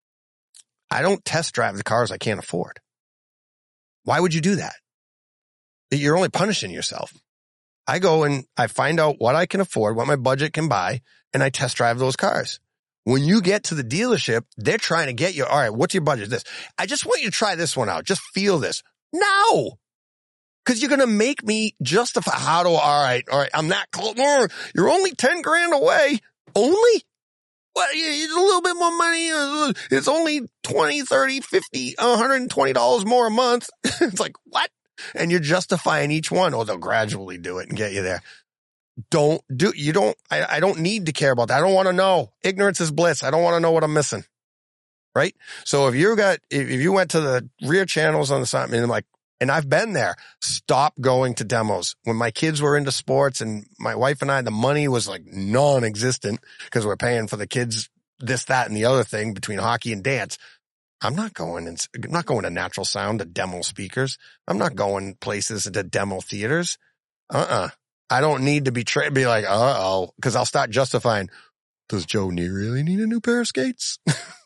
I don't test drive the cars I can't afford. Why would you do that? You're only punishing yourself. I go and I find out what I can afford, what my budget can buy, and I test drive those cars. When you get to the dealership, they're trying to get you, all right, what's your budget? This. I just want you to try this one out. Just feel this. No. Because you're going to make me justify all right, I'm that close. You're only 10 grand away. Only? Well, it's a little bit more money. It's only 20, 30, 50, $120 more a month. It's like, what? And you're justifying each one. Oh, they'll gradually do it and get you there. I don't need to care about that. I don't want to know. Ignorance is bliss. I don't want to know what I'm missing. Right? So if you went to the rear channels on the side, and I've been there, stop going to demos. When my kids were into sports and my wife and I, the money was like non-existent because we're paying for the kids this, that, and the other thing between hockey and dance. I'm not going to Natural Sound to demo speakers. I'm not going places to demo theaters. I don't need to be like, because I'll start justifying, does Joe really need a new pair of skates?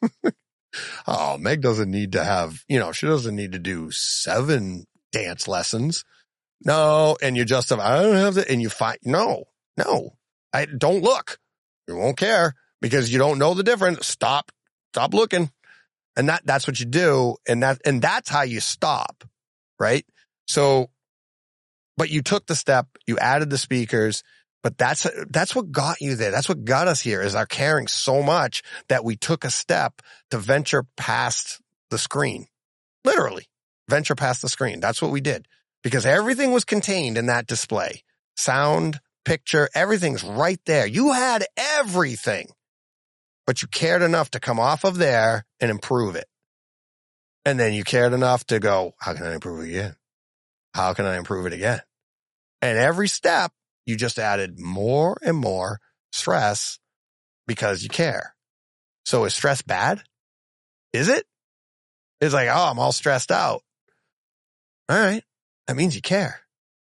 Oh, Meg doesn't need to have, she doesn't need to do 7 dance lessons. No. And you justify, I don't have that. And you find, no, I don't look. You won't care because you don't know the difference. Stop looking. And that's what you do. And that's how you stop. Right. So, but you took the step, you added the speakers, but that's what got you there. That's what got us here, is our caring so much that we took a step to venture past the screen. Literally venture past the screen. That's what we did, because everything was contained in that display. Sound, picture, everything's right there. You had everything, but you cared enough to come off of there and improve it. And then you cared enough to go, how can I improve it again? How can I improve it again? And every step, you just added more and more stress because you care. So is stress bad? Is it? It's like, I'm all stressed out. All right. That means you care.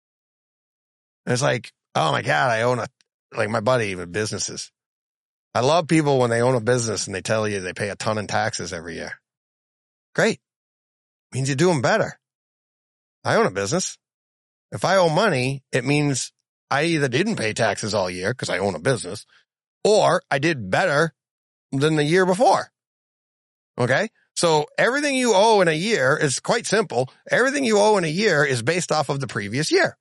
And it's like, oh my God, like my buddy with businesses. I love people when they own a business and they tell you they pay a ton in taxes every year. Great. Means you're doing better. I own a business. If I owe money, it means I either didn't pay taxes all year because I own a business, or I did better than the year before. Okay. So everything you owe in a year is quite simple. Everything you owe in a year is based off of the previous year.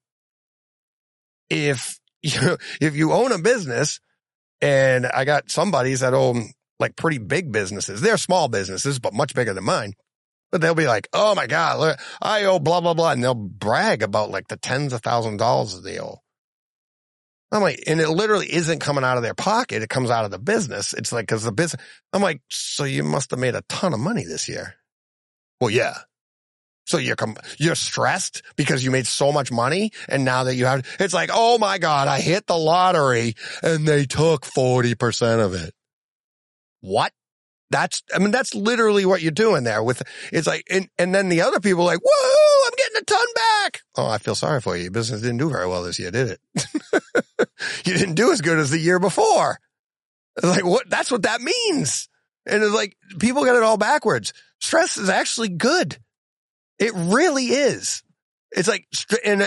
If you own a business, and I got some buddies that own like pretty big businesses, they're small businesses, but much bigger than mine. But they'll be like, oh my God, look, I owe blah, blah, blah. And they'll brag about like the tens of thousands of dollars that they owe. I'm like, and it literally isn't coming out of their pocket. It comes out of the business. It's like, cause the business, I'm like, so you must have made a ton of money this year. Well, yeah. So you're stressed because you made so much money. And now that you have, it's like, oh my God, I hit the lottery and they took 40% of it. What? That's literally what you're doing there with, it's like, and then the other people are like, whoa, I'm getting a ton back. Oh, I feel sorry for you. Your business didn't do very well this year, did it? You didn't do as good as the year before. It's like, what? That's what that means. And it's like, people get it all backwards. Stress is actually good. It really is. It's like, and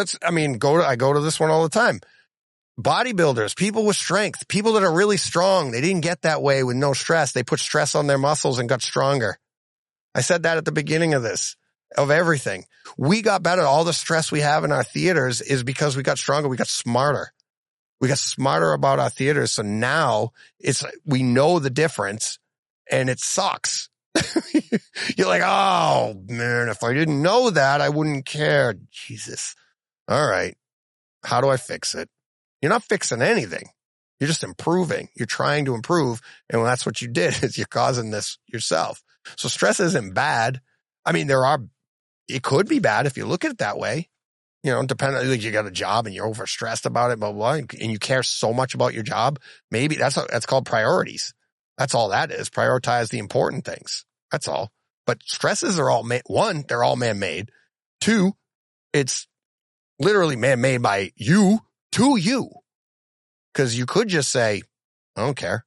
I go to this one all the time. Bodybuilders, people with strength, people that are really strong, they didn't get that way with no stress. They put stress on their muscles and got stronger. I said that at the beginning of everything. We got better. All the stress we have in our theaters is because we got stronger. We got smarter. We got smarter about our theaters. So now we know the difference and it sucks. You're like, oh man, if I didn't know that, I wouldn't care. Jesus. All right. How do I fix it? You're not fixing anything. You're just improving. You're trying to improve. And that's what you did is you're causing this yourself. So stress isn't bad. I mean, it could be bad if you look at it that way. You know, depending, like you got a job and you're overstressed about it, blah, blah, blah, and you care so much about your job. Maybe that's called priorities. That's all that is. Prioritize the important things. That's all. But stresses are all one, they're all man-made. Two, it's literally man-made by you to you. Because you could just say, I don't care.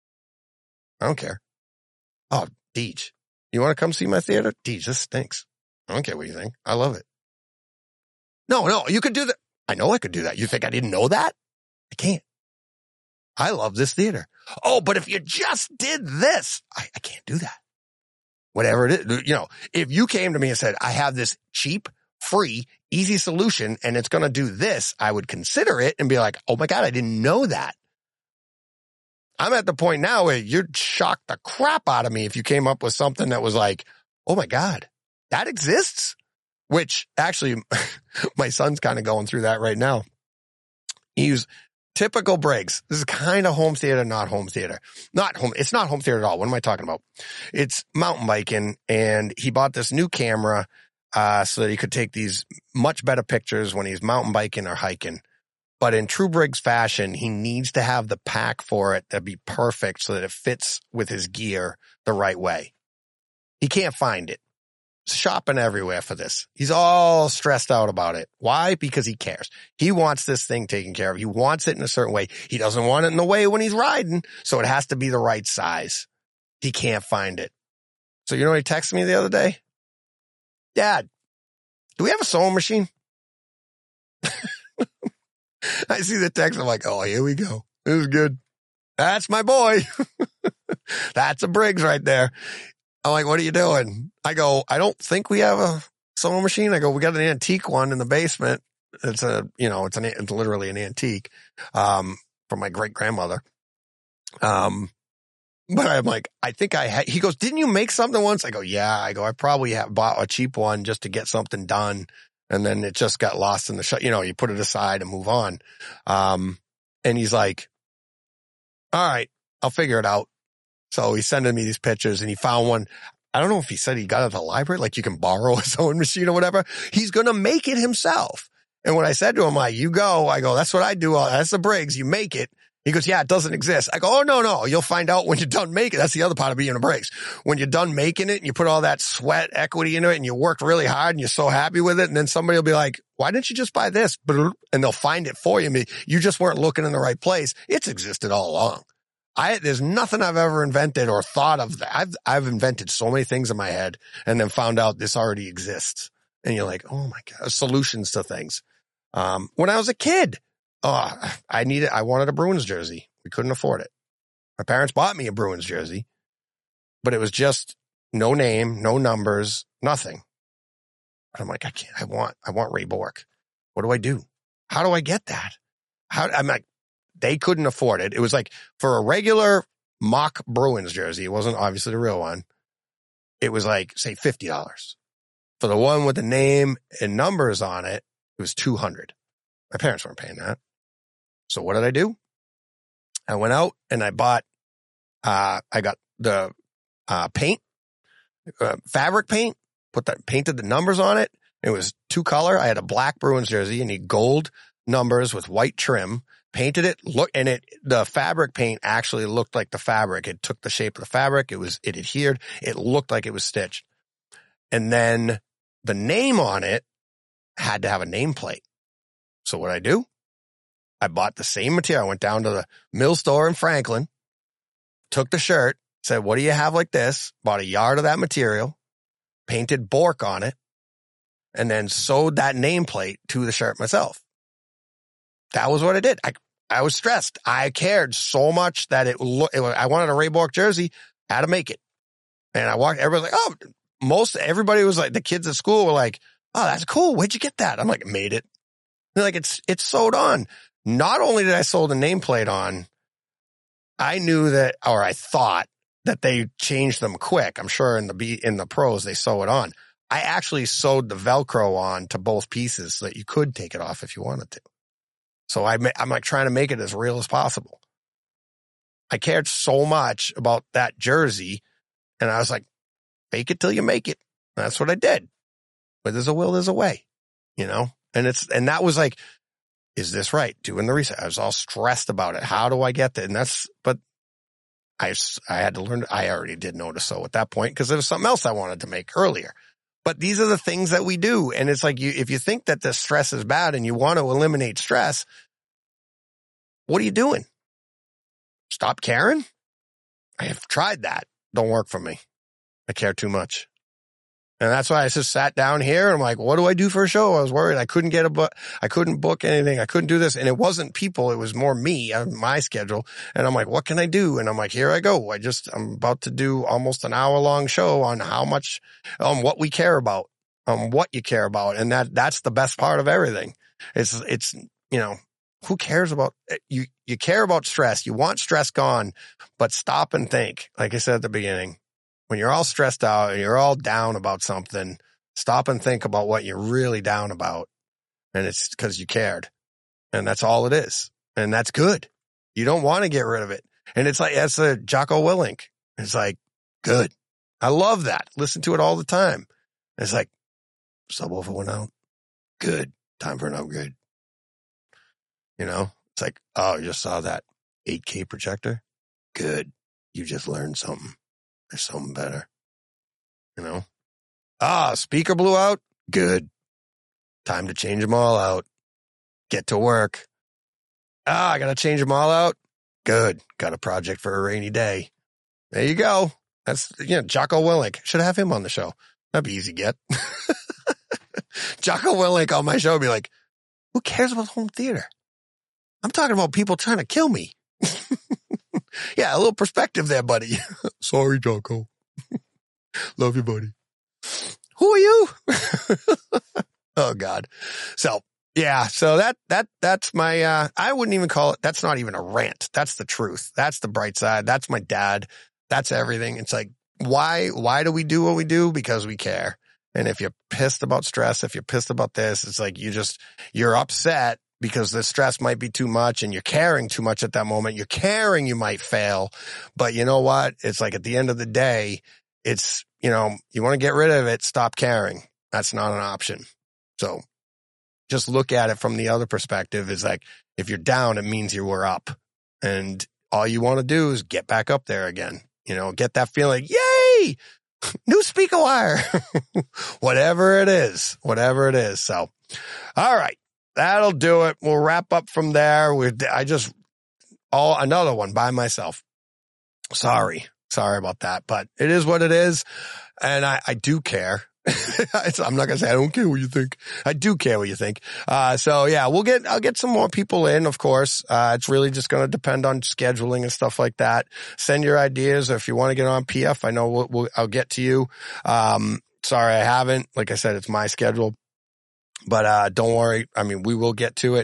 I don't care. Oh, Deej, you want to come see my theater? Deej, this stinks. I don't care what you think. I love it. No, you could do that. I know I could do that. You think I didn't know that? I can't. I love this theater. Oh, but if you just did this, I can't do that. Whatever it is, you know, if you came to me and said, I have this cheap, free, easy solution and it's going to do this, I would consider it and be like, oh my God, I didn't know that. I'm at the point now where you'd shock the crap out of me if you came up with something that was like, oh my God, that exists? Which actually, my son's kind of going through that right now. He's typical Briggs. This is kind of home theater, not home theater. It's not home theater at all. What am I talking about? It's mountain biking, and he bought this new camera so that he could take these much better pictures when he's mountain biking or hiking. But in true Briggs fashion, he needs to have the pack for it to be perfect so that it fits with his gear the right way. He can't find it. Shopping everywhere for this. He's all stressed out about it. Why? Because he cares. He wants this thing taken care of. He wants it in a certain way. He doesn't want it in the way when he's riding, so it has to be the right size. He can't find it. So you know what he texted me the other day? Dad, do we have a sewing machine? I see the text. I'm like, oh, here we go. This is good. That's my boy. That's a Briggs right there. I'm like, what are you doing? I go, I don't think we have a sewing machine. I go, we got an antique one in the basement. It's it's literally an antique, from my great grandmother. But I'm like, I think he goes, didn't you make something once? I go, yeah. I go, I probably bought a cheap one just to get something done. And then it just got lost in the shut. You know, you put it aside and move on. And he's like, all right, I'll figure it out. So he's sending me these pictures and he found one. I don't know if he said he got it at the library, like you can borrow a sewing machine or whatever. He's going to make it himself. And when I said to him, I go, that's what I do. That's the Briggs. You make it. He goes, yeah, it doesn't exist. I go, oh, no. You'll find out when you're done making it. That's the other part of being a Briggs. When you're done making it and you put all that sweat equity into it and you worked really hard and you're so happy with it. And then somebody will be like, why didn't you just buy this? And they'll find it for you. You just weren't looking in the right place. It's existed all along. There's nothing I've ever invented or thought of. I've invented so many things in my head and then found out this already exists. And you're like, oh my God, solutions to things. When I was a kid, I wanted a Bruins jersey. We couldn't afford it. My parents bought me a Bruins jersey, but it was just no name, no numbers, nothing. But I'm like, I want Ray Bork. What do I do? How do I get that? I'm like, they couldn't afford it. It was like for a regular mock Bruins jersey. It wasn't obviously the real one. It was like, say, $50. For the one with the name and numbers on it, it was $200. My parents weren't paying that. So what did I do? I went out and I bought, I got the paint, fabric paint, painted the numbers on it. It was 2 color. I had a black Bruins jersey and gold numbers with white trim. painted it, the fabric paint actually looked like the fabric. It took the shape of the fabric. It adhered. It looked like it was stitched. And then the name on it had to have a nameplate. So what I do? I bought the same material. I went down to the mill store in Franklin, took the shirt, said, what do you have like this? Bought a yard of that material, painted Bork on it, and then sewed that nameplate to the shirt myself. That was what I did. I was stressed. I cared so much that I wanted a Ray Bork jersey, had to make it. And I walked, everybody was like, oh, everybody was like, the kids at school were like, oh, that's cool. Where'd you get that? I'm like, made it. They're like, it's sewed on. Not only did I sew the nameplate on, I knew that, or I thought that they changed them quick. I'm sure in the pros, they sew it on. I actually sewed the Velcro on to both pieces so that you could take it off if you wanted to. So I'm like trying to make it as real as possible. I cared so much about that jersey, and I was like, fake it till you make it. And that's what I did. But there's a will, there's a way, you know? And that was like, is this right? Doing the research. I was all stressed about it. How do I get that? But I had to learn. I already did know to sew at that point because there was something else I wanted to make earlier. But these are the things that we do. And it's like, if you think that the stress is bad and you want to eliminate stress, what are you doing? Stop caring? I have tried that. Don't work for me. I care too much. And that's why I just sat down here and I'm like, what do I do for a show? I was worried I couldn't I couldn't book anything. I couldn't do this. And it wasn't people. It was more me on my schedule. And I'm like, what can I do? And I'm like, here I go. I'm about to do almost an hour-long show on what we care about, what you care about. And that's the best part of everything. It's, you know, who cares about you? You care about stress. You want stress gone, but stop and think. Like I said at the beginning, when you're all stressed out and you're all down about something, stop and think about what you're really down about. And it's because you cared. And that's all it is. And that's good. You don't want to get rid of it. And it's like, that's a Jocko Willink. It's like, good. I love that. Listen to it all the time. It's like, subwoofer went out. Good. Time for an upgrade. You know, it's like, oh, you just saw that 8K projector. Good. You just learned something. There's something better. You know? Speaker blew out. Good. Time to change them all out. Get to work. I got to change them all out. Good. Got a project for a rainy day. There you go. That's, Jocko Willink. Should have him on the show. That'd be easy to get. Jocko Willink on my show would be like, who cares about home theater? I'm talking about people trying to kill me. Yeah, a little perspective there, buddy. Sorry, Jocko. Love you, buddy. Who are you? Oh, God. So, yeah, so that's my, I wouldn't even call it, that's not even a rant. That's the truth. That's the bright side. That's my dad. That's everything. It's like, why do we do what we do? Because we care. And if you're pissed about stress, if you're pissed about this, it's like you're upset because the stress might be too much and you're caring too much at that moment. You're caring you might fail. But you know what? It's like at the end of the day, it's, you want to get rid of it, stop caring. That's not an option. So just look at it from the other perspective is like, if you're down, it means you were up. And all you want to do is get back up there again. Get that feeling, yay! New speaker wire. Whatever it is. So, all right. That'll do it. We'll wrap up from there. Another one by myself. Sorry about that, but it is what it is. And I do care. I'm not going to say I don't care what you think. I do care what you think. So yeah, I'll get some more people in, of course. It's really just going to depend on scheduling and stuff like that. Send your ideas. If you want to get on PF, I know I'll get to you. Sorry, I haven't. Like I said, it's my schedule, but, don't worry. I mean, we will get to it.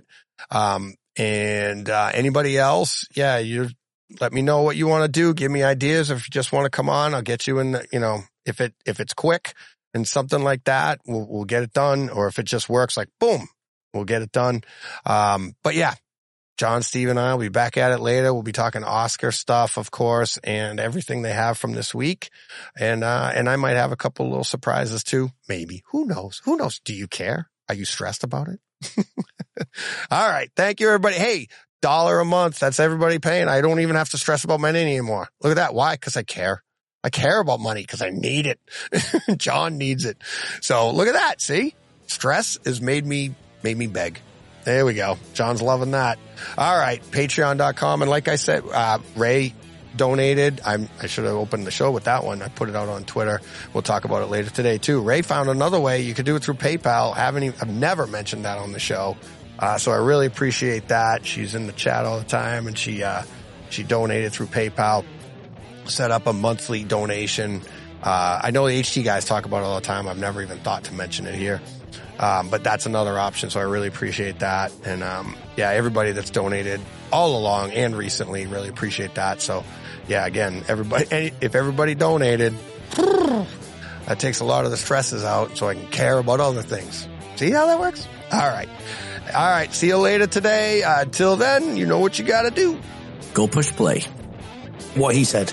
Anybody else? Yeah, you let me know what you want to do. Give me ideas. If you just want to come on, I'll get you in if it's quick and something like that, we'll get it done. Or if it just works, like boom, we'll get it done. But yeah, John, Steve, and I will be back at it later. We'll be talking Oscar stuff, of course, and everything they have from this week. And I might have a couple little surprises too. Maybe. Who knows? Do you care? Are you stressed about it? All right. Thank you, everybody. Hey, $1 a month. That's everybody paying. I don't even have to stress about money anymore. Look at that. Why? Because I care. I care about money because I need it. John needs it. So look at that. See? Stress has made me beg. There we go. John's loving that. All right. Patreon.com. And like I said, Ray donated. I should have opened the show with that one. I put it out on Twitter. We'll talk about it later today too. Ray found another way. You could do it through PayPal. I've never mentioned that on the show. So I really appreciate that. She's in the chat all the time, and she donated through PayPal, set up a monthly donation. I know the HT guys talk about it all the time. I've never even thought to mention it here. But that's another option. So I really appreciate that. And, yeah, everybody that's donated all along and recently, really appreciate that. So yeah, again, if everybody donated, that takes a lot of the stresses out so I can care about other things. See how that works? All right. All right. See you later today. Till then, you know what you got to do. Go push play. What he said.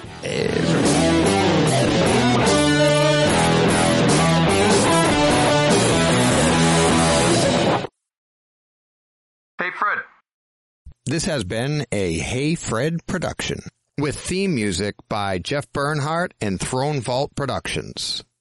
Hey, Fred. This has been a Hey Fred production with theme music by Jeff Bernhardt and Throne Vault Productions.